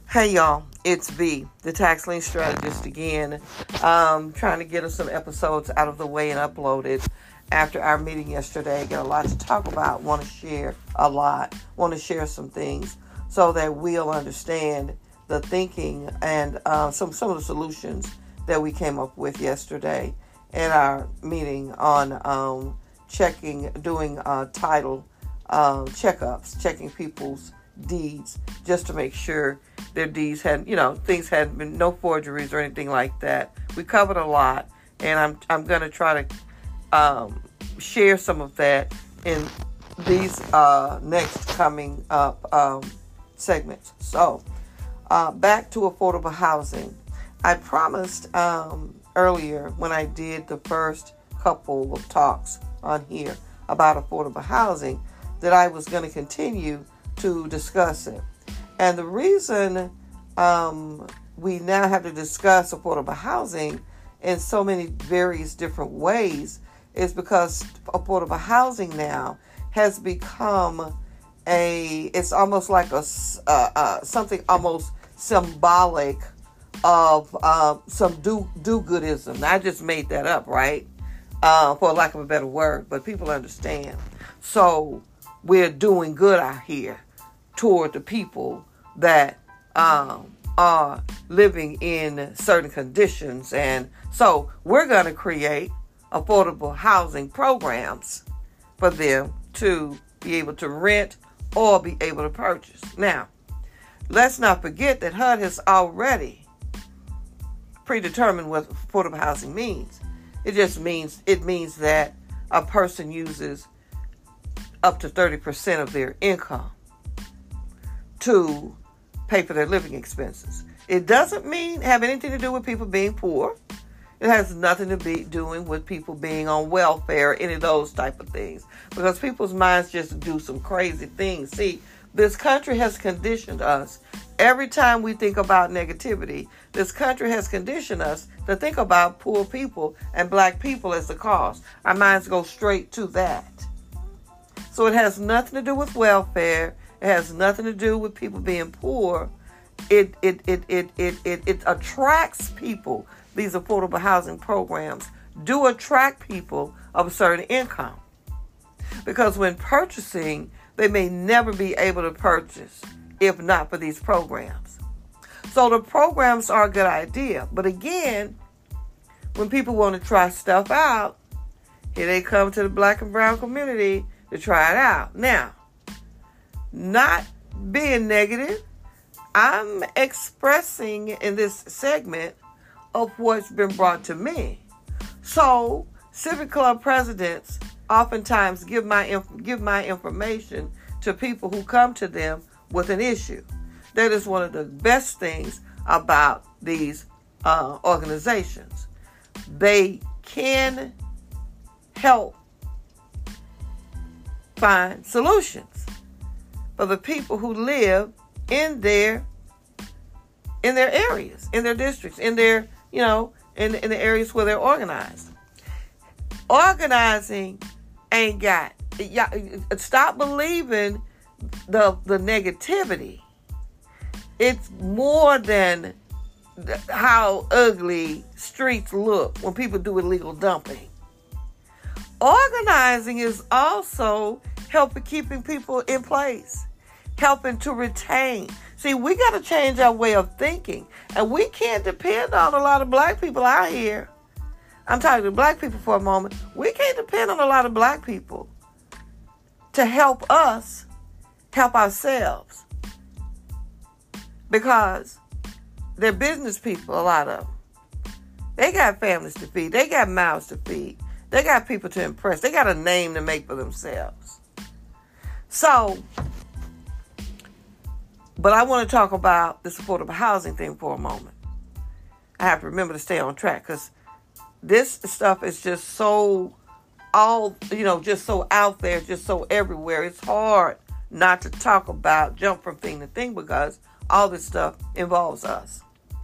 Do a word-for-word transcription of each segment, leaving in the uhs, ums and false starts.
Hey y'all, it's V, the tax lien strategist again. Um, trying to get us some episodes out of the way and uploaded after our meeting yesterday. Got a lot to talk about. Want to share a lot. Want to share some things so that we'll understand the thinking and uh, some some of the solutions that we came up with yesterday in our meeting on um, checking, doing uh, title uh, checkups, checking people's deeds just to make sure their deeds had, you know, things hadn't been, no forgeries or anything like that. We covered a lot, and I'm I'm going to try to um, share some of that in these uh, next coming up um, segments. So, uh, back to affordable housing. I promised um, earlier when I did the first couple of talks on here about affordable housing that I was going to continue to discuss it. And the reason um, we now have to discuss affordable housing in so many various different ways is because affordable housing now has become a, it's almost like a, uh, uh, something almost symbolic of uh, some do, do-goodism. I just made that up, right? Uh, for lack of a better word, but people understand. So we're doing good out here toward the people that um, are living in certain conditions. And so we're going to create affordable housing programs for them to be able to rent or be able to purchase. Now, let's not forget that H U D has already predetermined what affordable housing means. It just means, it means that a person uses up to thirty percent of their income to pay for their living expenses. It doesn't mean have anything to do with people being poor. It has nothing to be doing with people being on welfare, any of those type of things. Because people's minds just do some crazy things. See, this country has conditioned us. Every time we think about negativity, this country has conditioned us to think about poor people and black people as the cause. Our minds go straight to that. So it has nothing to do with welfare. It has nothing to do with people being poor. It it it it it it, it attracts people. These affordable housing programs do attract people of a certain income. Because when purchasing, they may never be able to purchase if not for these programs. So the programs are a good idea. But again, when people want to try stuff out, here they come to the black and brown community to try it out. Now, not being negative, I'm expressing in this segment of what's been brought to me. So, Civic Club presidents oftentimes give my give my information to people who come to them with an issue. That is one of the best things about these uh, organizations. They can help find solutions for the people who live in their in their areas, in their districts, in their, you know, in, in the areas where they're organized. Organizing ain't got, stop believing the the negativity. It's more than how ugly streets look when people do illegal dumping. Organizing is also helping keeping people in place, helping to retain. See, we got to change our way of thinking, and we can't depend on a lot of black people out here. I'm talking to black people for a moment. We can't depend on a lot of black people to help us help ourselves, because they're business people, a lot of them. They got families to feed. They got mouths to feed. They got people to impress. They got a name to make for themselves. So, but I want to talk about this affordable housing thing for a moment. I have to remember to stay on track, because this stuff is just so all, you know, just so out there, just so everywhere. It's hard not to talk about, jump from thing to thing, because all this stuff involves us.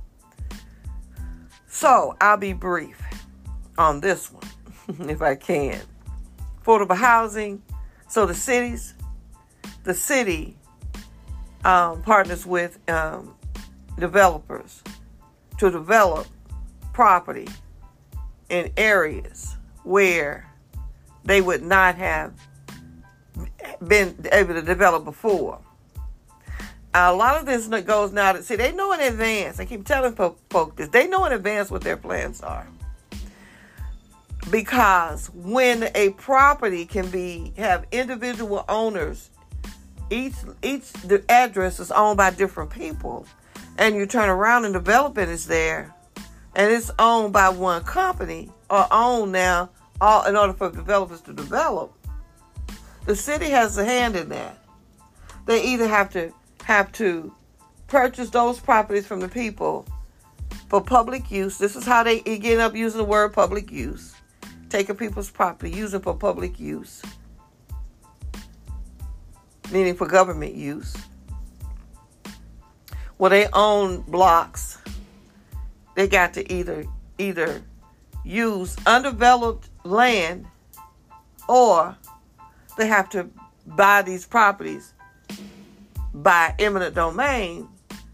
So I'll be brief on this one, if I can. Affordable housing. So the cities, the city um, partners with um, developers to develop property in areas where they would not have been able to develop before. A lot of this goes now to, see, they know in advance. I keep telling folk this. They know in advance what their plans are. Because when a property can be, have individual owners, each, each the address is owned by different people, and you turn around and develop it is there, and it's owned by one company, or owned now, all in order for developers to develop, the city has a hand in that. They either have to have to purchase those properties from the people for public use. This is how they get up using the word public use. Taking people's property, using for public use, meaning for government use. Well, they own blocks. They got to either either use undeveloped land, or they have to buy these properties by eminent domain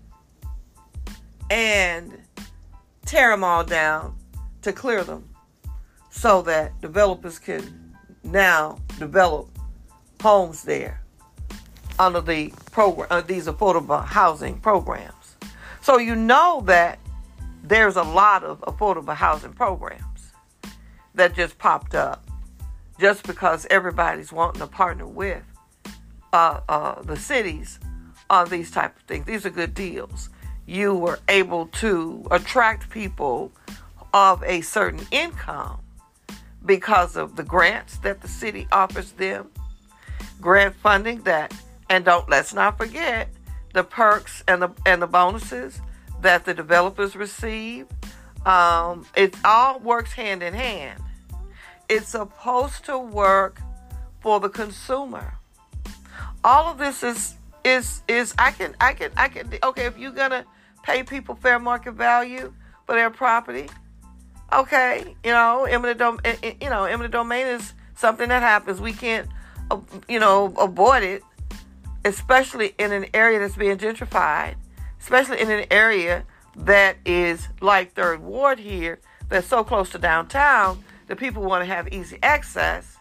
and tear them all down to clear them, so that developers can now develop homes there under the program, uh, these affordable housing programs. So you know that there's a lot of affordable housing programs that just popped up just because everybody's wanting to partner with uh, uh, the cities on these type of things. These are good deals. You were able to attract people of a certain income because of the grants that the city offers them, grant funding that, and don't let's not forget the perks and the and the bonuses that the developers receive. Um, it all works hand in hand. It's supposed to work for the consumer. All of this is is is I can I can I can okay, if you're gonna pay people fair market value for their property. Okay, you know, eminent dom- you know, eminent domain is something that happens. We can't, uh, you know, avoid it, especially in an area that's being gentrified, especially in an area that is like Third Ward here, that's so close to downtown that people want to have easy access.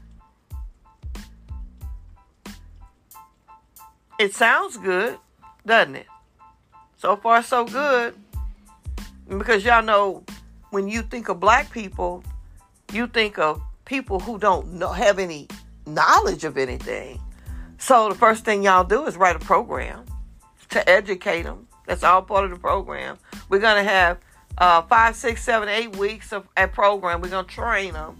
It sounds good, doesn't it? So far, so good, because y'all know, when you think of black people, you think of people who don't know, have any knowledge of anything. So the first thing y'all do is write a program to educate them. That's all part of the program. We're going to have uh, five, six, seven, eight weeks of a program. We're going to train them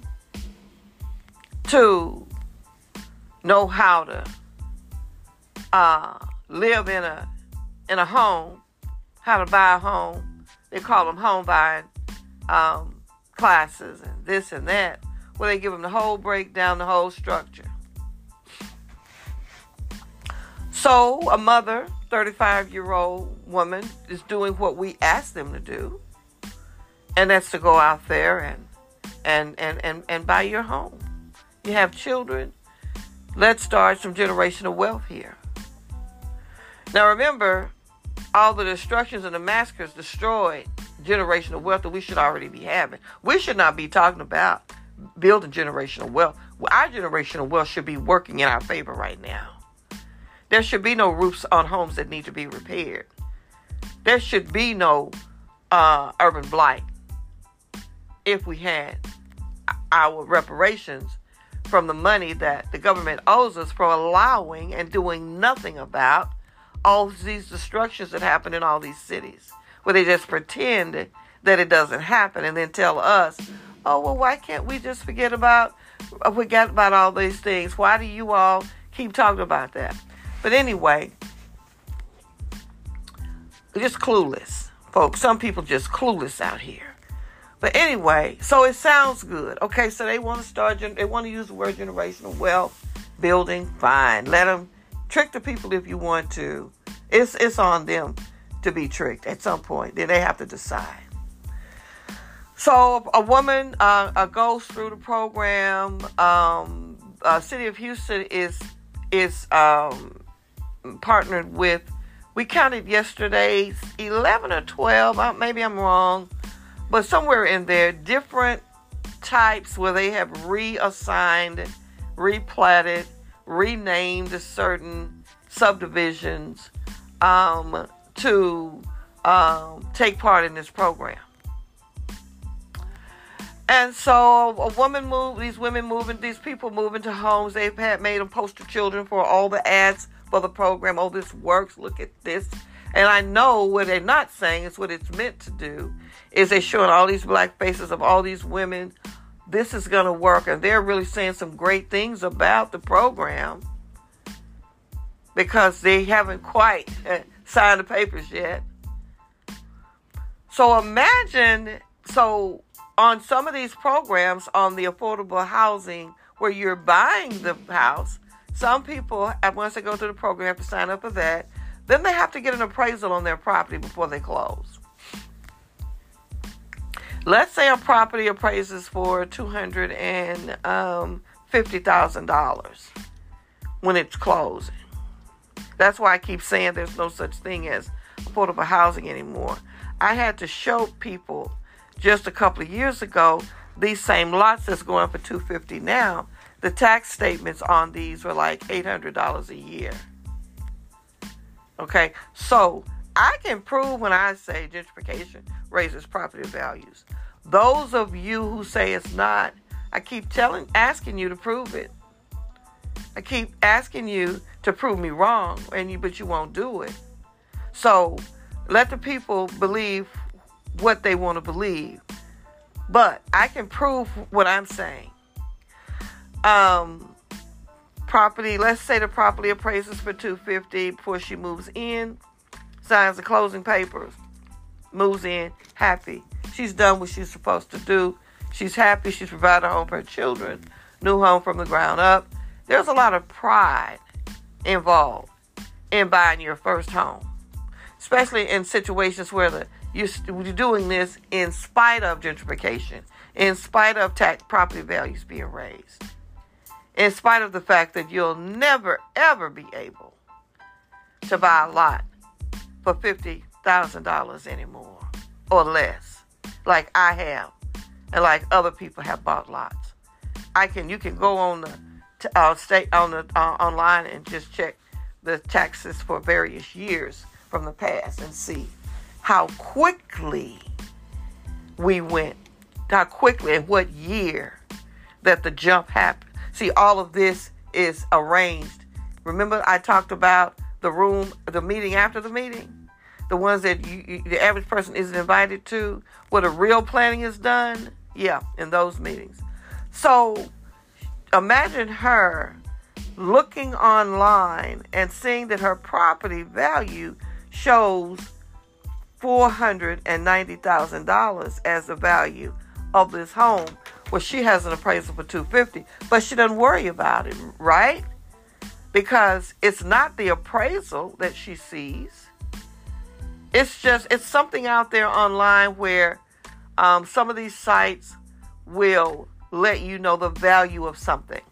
to know how to uh, live in a in a home, how to buy a home. They call them home buying Um, classes and this and that, where they give them the whole breakdown, the whole structure. So a mother, thirty-five-year-old woman, is doing what we asked them to do, and that's to go out there and and and and, and buy your home. You have children. Let's start some generational wealth here. Now remember, all the destructions and the massacres destroyed generational wealth that we should already be having. We should not be talking about building generational wealth. Our generational wealth should be working in our favor right now. There should be no roofs on homes that need to be repaired. There should be no uh, urban blight if we had our reparations from the money that the government owes us for allowing and doing nothing about all these destructions that happen in all these cities, where they just pretend that it doesn't happen and then tell us, oh, well, why can't we just forget about, forget about all these things? Why do you all keep talking about that? But anyway, just clueless, folks. Some people just clueless out here. But anyway, so it sounds good. Okay, so they want to start, they want to use the word generational wealth building. Fine. Let them trick the people if you want to. It's, it's on them to be tricked at some point. Then they have to decide. So a woman uh, uh, goes through the program. Um, uh, City of Houston is is um, partnered with We counted yesterday eleven or twelve, maybe I'm wrong, but somewhere in there, different types where they have reassigned, replatted, renamed certain subdivisions um, to um, take part in this program. And so a woman moved, these women moving, these people moving to homes. They've had made them poster children for all the ads for the program. Oh, this works. Look at this. And I know what they're not saying is what it's meant to do is they're showing all these black faces of all these women. This is going to work. And they're really saying some great things about the program because they haven't quite signed the papers yet. So imagine, so on some of these programs on the affordable housing where you're buying the house, some people, once they go through the program, have to sign up for that. Then they have to get an appraisal on their property before they close. Let's say a property appraises for two hundred fifty thousand dollars when it's closing. That's why I keep saying there's no such thing as affordable housing anymore. I had to show people just a couple of years ago these same lots that's going up for two hundred fifty dollars now. The tax statements on these were like eight hundred dollars a year. Okay, so I can prove when I say gentrification raises property values. Those of you who say it's not, I keep telling, asking you to prove it. I keep asking you to prove me wrong, and you, but you won't do it. So let the people believe what they want to believe. But I can prove what I'm saying. Um, property, let's say the property appraises for two hundred fifty dollars before she moves in, signs the closing papers, moves in, happy. She's done what she's supposed to do. She's happy. She's provided a home for her children, new home from the ground up. There's a lot of pride involved in buying your first home, especially in situations where the you're, you're doing this in spite of gentrification, in spite of tax property values being raised, in spite of the fact that you'll never, ever be able to buy a lot for fifty thousand dollars anymore or less, like I have, and like other people have bought lots. I can, you can go on the uh, state on the uh, online and just check the taxes for various years from the past and see how quickly we went, how quickly and what year that the jump happened. See, all of this is arranged. Remember I talked about the room, the meeting after the meeting? The ones that you, you, the average person isn't invited to, where the real planning is done? Yeah, in those meetings. So imagine her looking online and seeing that her property value shows four hundred ninety thousand dollars as the value of this home. Well, she has an appraisal for two hundred fifty dollars, but she doesn't worry about it, right? Because it's not the appraisal that she sees. It's just, it's something out there online where um, some of these sites will let you know the value of something.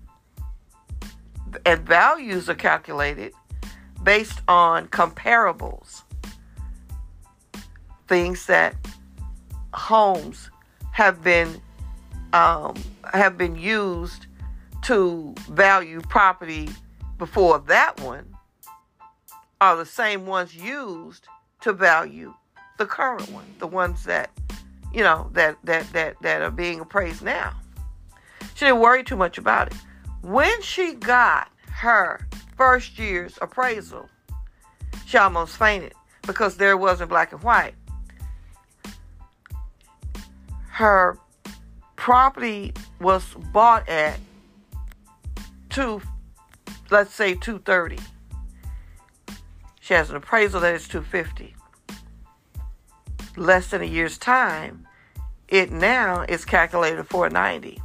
And values are calculated based on comparables. Things that homes have been um, have been used to value property before that one are the same ones used to value the current one, the ones that, you know, that, that, that, that are being appraised now. She didn't worry too much about it. When she got her first year's appraisal, she almost fainted because there wasn't black and white. Her property was bought at two, let's say two thirty. She has an appraisal that is two fifty. Less than a year's time, it now is calculated at four ninety.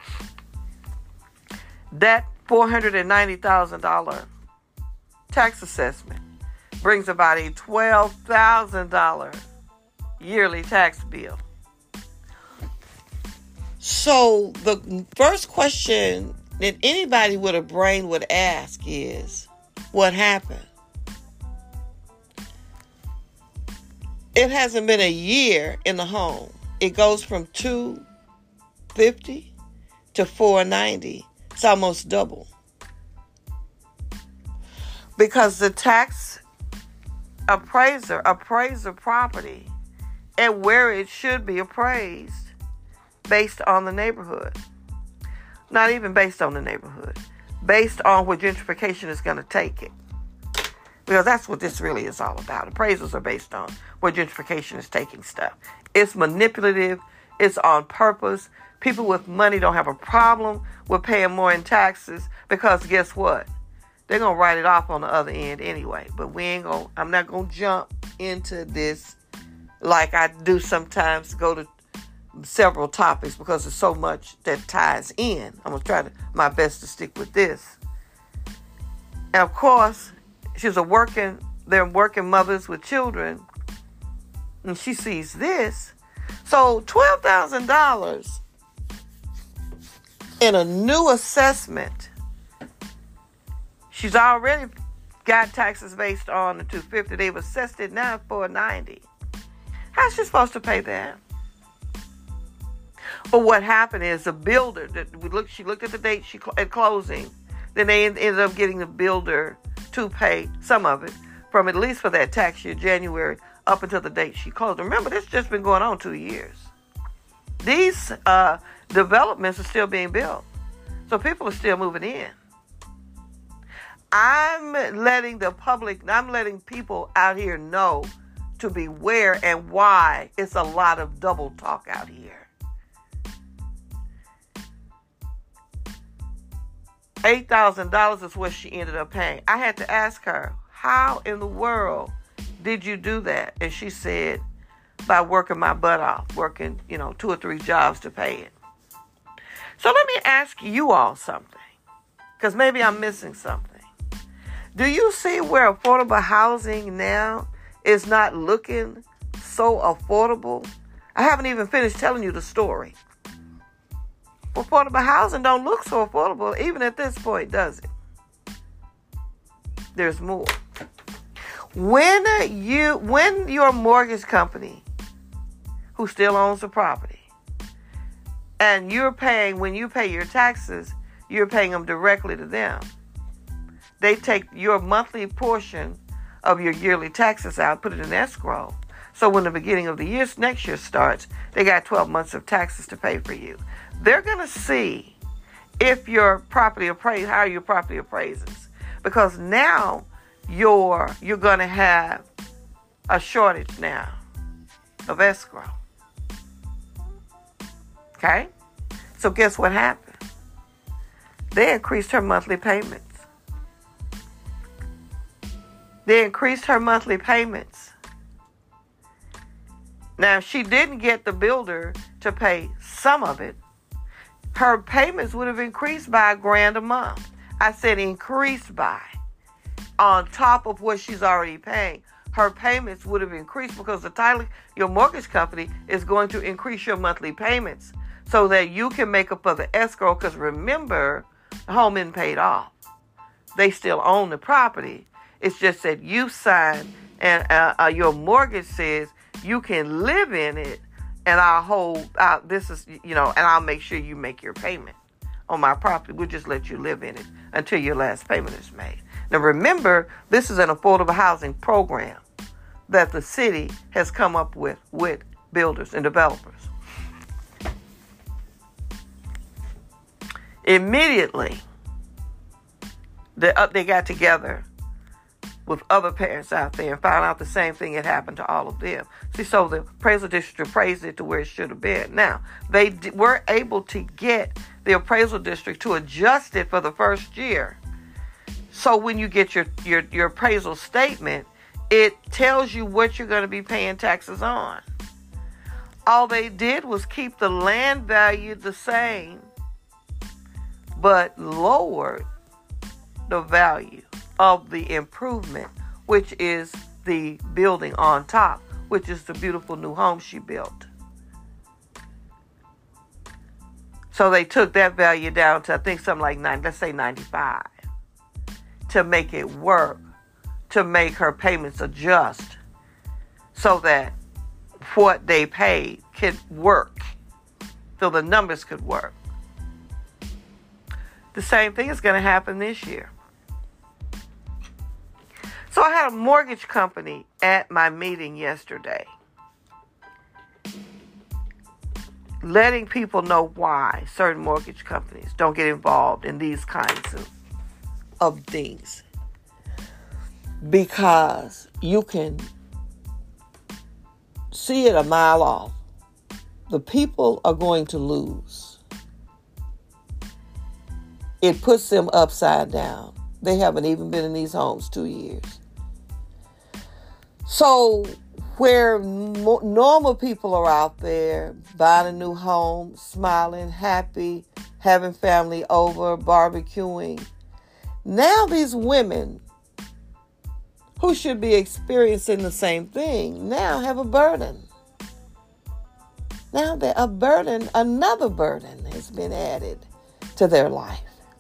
That four hundred ninety thousand dollars tax assessment brings about a twelve thousand dollars yearly tax bill. So the first question that anybody with a brain would ask is, what happened? it hasn't been a year in the home. It goes from two fifty to four ninety. It's almost double. Because the tax appraiser appraised the property and where it should be appraised based on the neighborhood. Not even based on the neighborhood. Based on where gentrification is going to take it. Because that's what this really is all about. Appraisals are based on where gentrification is taking stuff. It's manipulative. It's on purpose. People with money don't have a problem with paying more in taxes because guess what? They're going to write it off on the other end anyway. But we ain't going, I'm not going to jump into this like I do sometimes, go to several topics because there's so much that ties in. I'm going to try to, my best to stick with this. And of course, she's a working, they're working mothers with children. And she sees this. So twelve thousand dollars in a new assessment. She's already got taxes based on the two hundred fifty dollars. They've assessed it now at four hundred ninety dollars. How's she supposed to pay that? But what happened is the builder, that we look, she looked at the date she at closing. Then they ended up getting the builder to pay some of it from at least for that tax year, January, up until the date she closed. Remember, this has just been going on two years. These uh, developments are still being built. So people are still moving in. I'm letting the public, I'm letting people out here know to beware and why it's a lot of double talk out here. eight thousand dollars is what she ended up paying. I had to ask her, how in the world did you do that? And she said, by working my butt off, working, you know, two or three jobs to pay it. So let me ask you all something, because maybe I'm missing something. Do you see where affordable housing now is not looking so affordable? I haven't even finished telling you the story. Affordable housing don't look so affordable even at this point, does it? There's more. When you, when your mortgage company, who still owns the property, and you're paying, when you pay your taxes, you're paying them directly to them. They take your monthly portion of your yearly taxes out, put it in escrow. So when the beginning of the year, next year starts, they got twelve months of taxes to pay for you. They're going to see if your property appraised, how your property appraises. Because now you're, you're going to have a shortage now of escrow. Okay? So guess what happened? They increased her monthly payments. They increased her monthly payments. Now, if she didn't get the builder to pay some of it, her payments would have increased by a grand a month. I said increased by. On top of what she's already paying, her payments would have increased because the title, your mortgage company is going to increase your monthly payments so that you can make up for the escrow. Because remember, the home isn't paid off. They still own the property. It's just that you signed and uh, uh, your mortgage says you can live in it, and I'll hold out. This is, you know, and I'll make sure you make your payment on my property. We'll just let you live in it until your last payment is made. Now, remember, this is an affordable housing program that the city has come up with with builders and developers. Immediately, they, uh, they got together with other parents out there and found out the same thing had happened to all of them. See, so the appraisal district appraised it to where it should have been. Now, they d- were able to get the appraisal district to adjust it for the first year. So when you get your, your, your appraisal statement, it tells you what you're going to be paying taxes on. All they did was keep the land value the same, but lowered the value of the improvement, which is the building on top, which is the beautiful new home she built. So they took that value down to, I think, something like nine, let's say ninety-five, to make it work, to make her payments adjust so that what they paid could work, so the numbers could work. The same thing is going to happen this year. So I had a mortgage company at my meeting yesterday, letting people know why certain mortgage companies don't get involved in these kinds of, of things. Because you can see it a mile off. The people are going to lose. It puts them upside down. They haven't even been in these homes two years. So where mo- normal people are out there buying a new home, smiling, happy, having family over, barbecuing, now these women who should be experiencing the same thing now have a burden. Now that a burden, another burden has been added to their life.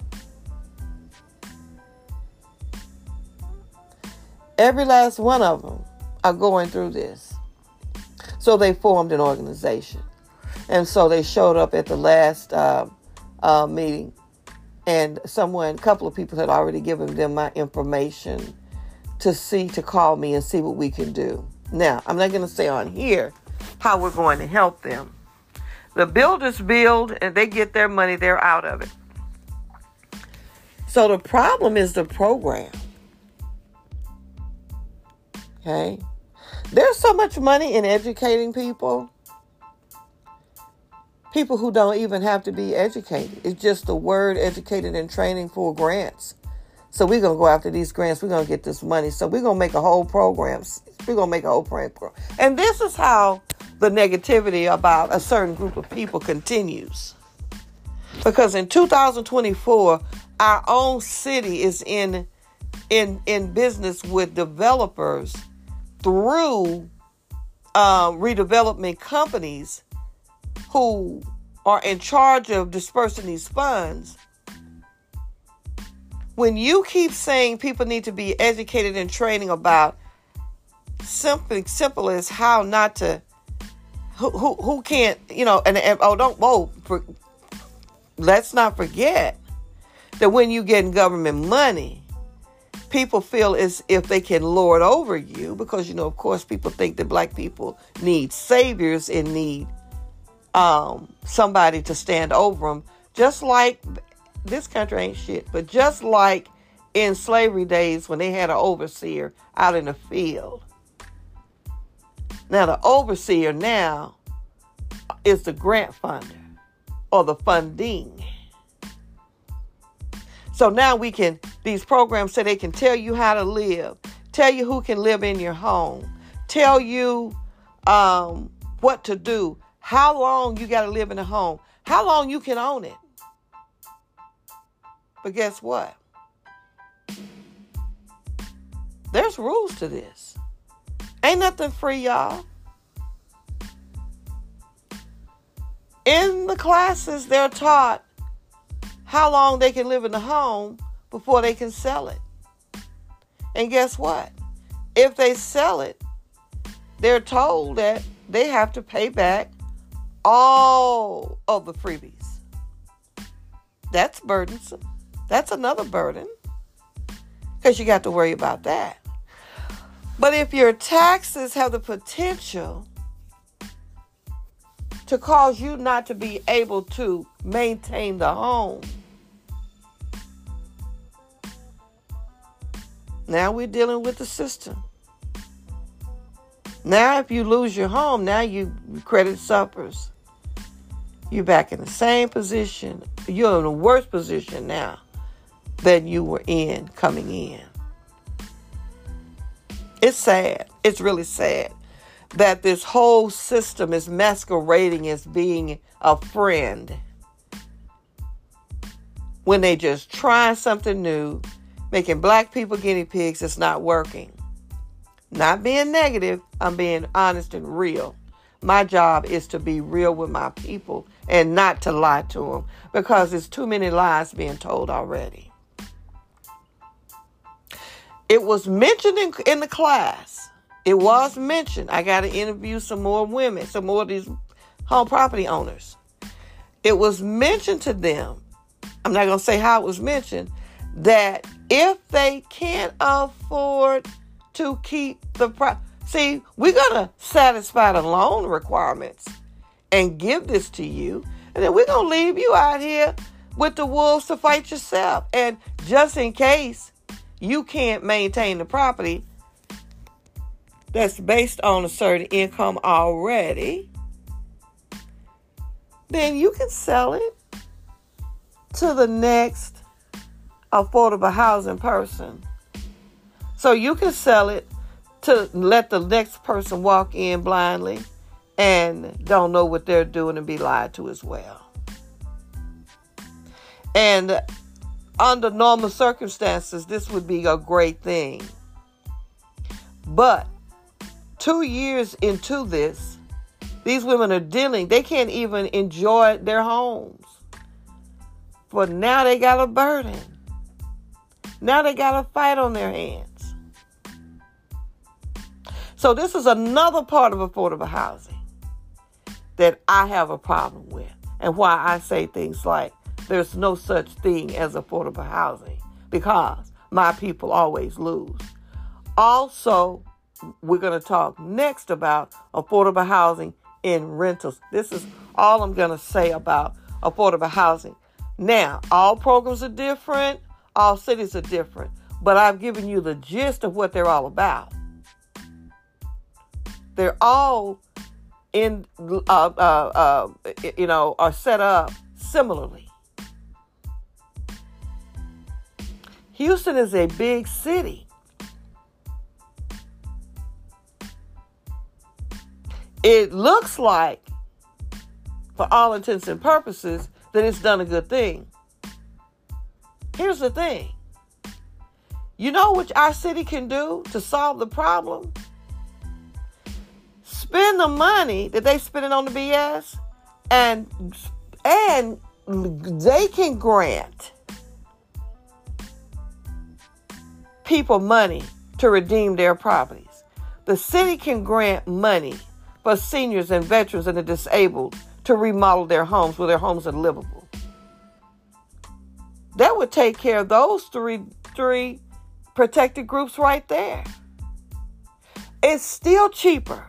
Every last one of them are going through this. So they formed an organization. And so they showed up at the last uh, uh, meeting. And someone, a couple of people had already given them my information to see, to call me and see what we can do. Now, I'm not going to say on here how we're going to help them. The builders build and they get their money, they're out of it. So the problem is the program. Okay? There's so much money in educating people. People who don't even have to be educated. It's just the word educated and training for grants. So we're going to go after these grants. We're going to get this money. So we're going to make a whole program. We're going to make a whole program. And this is how the negativity about a certain group of people continues. Because in two thousand twenty-four, our own city is in, in, in business with developers through uh, redevelopment companies who are in charge of dispersing these funds. When you keep saying people need to be educated and training about something simple as how not to, who who, who can't, you know, and, and oh, don't, whoa, for, let's not forget that when you get government money, people feel as if they can lord over you because, you know, of course, people think that black people need saviors and need um, somebody to stand over them, just like this country ain't shit, but just like in slavery days when they had an overseer out in the field. Now the overseer now is the grant funder or the funding. So now we can, these programs say they can tell you how to live, tell you who can live in your home, tell you um, what to do, how long you got to live in a home, how long you can own it. But guess what? There's rules to this. Ain't nothing free, y'all. In the classes, they're taught how long they can live in the home before they can sell it. And guess what? If they sell it, they're told that they have to pay back all of the freebies. That's burdensome. That's another burden because you got to worry about that. But if your taxes have the potential to cause you not to be able to maintain the home, now we're dealing with the system. Now if you lose your home, now you credit suffers. You're back in the same position. You're in a worse position now than you were in coming in. It's sad. It's really sad that this whole system is masquerading as being a friend when they just try something new, making black people guinea pigs. It's not working. Not being negative, I'm being honest and real. My job is to be real with my people and not to lie to them because there's too many lies being told already. It was mentioned in, in the class, it was mentioned. I got to interview some more women, some more of these home property owners. It was mentioned to them, I'm not going to say how it was mentioned, that if they can't afford to keep the property, see, we're going to satisfy the loan requirements and give this to you, and then we're going to leave you out here with the wolves to fight yourself. And just in case you can't maintain the property that's based on a certain income already, then you can sell it to the next affordable housing person. So you can sell it to let the next person walk in blindly and don't know what they're doing and be lied to as well. And under normal circumstances, this would be a great thing. But two years into this, these women are dealing, they can't even enjoy their homes. But now they got a burden. Now they got a fight on their hands. So this is another part of affordable housing that I have a problem with, and why I say things like, there's no such thing as affordable housing, because my people always lose. Also, we're going to talk next about affordable housing in rentals. This is all I'm going to say about affordable housing. Now, all programs are different. All cities are different. But I've given you the gist of what they're all about. They're all in, uh, uh, uh, you know, are set up similarly. Houston is a big city. It looks like, for all intents and purposes, that it's done a good thing. Here's the thing. You know what our city can do to solve the problem? Spend the money that they spending on the B S, and and they can grant people money to redeem their properties. The city can grant money for seniors and veterans and the disabled to remodel their homes where their homes are livable. That would take care of those three three protected groups right there. It's still cheaper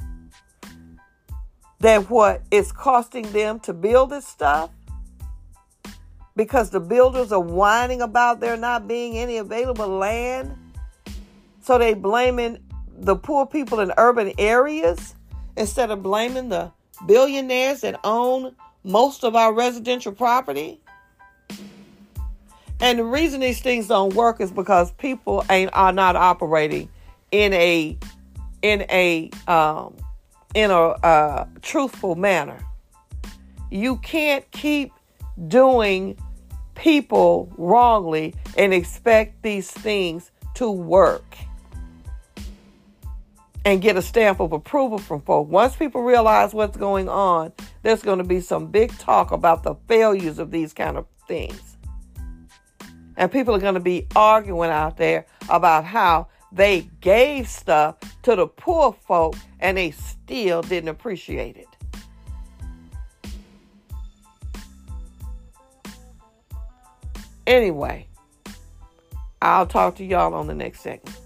than what it's costing them to build this stuff, because the builders are whining about there not being any available land. So they blaming the poor people in urban areas instead of blaming the billionaires that own most of our residential property. And the reason these things don't work is because people ain't are not operating in a in a um, in a uh, truthful manner. You can't keep doing people wrongly and expect these things to work and get a stamp of approval from folk. Once people realize what's going on, there's going to be some big talk about the failures of these kind of things. And people are going to be arguing out there about how they gave stuff to the poor folk and they still didn't appreciate it. Anyway, I'll talk to y'all on the next segment.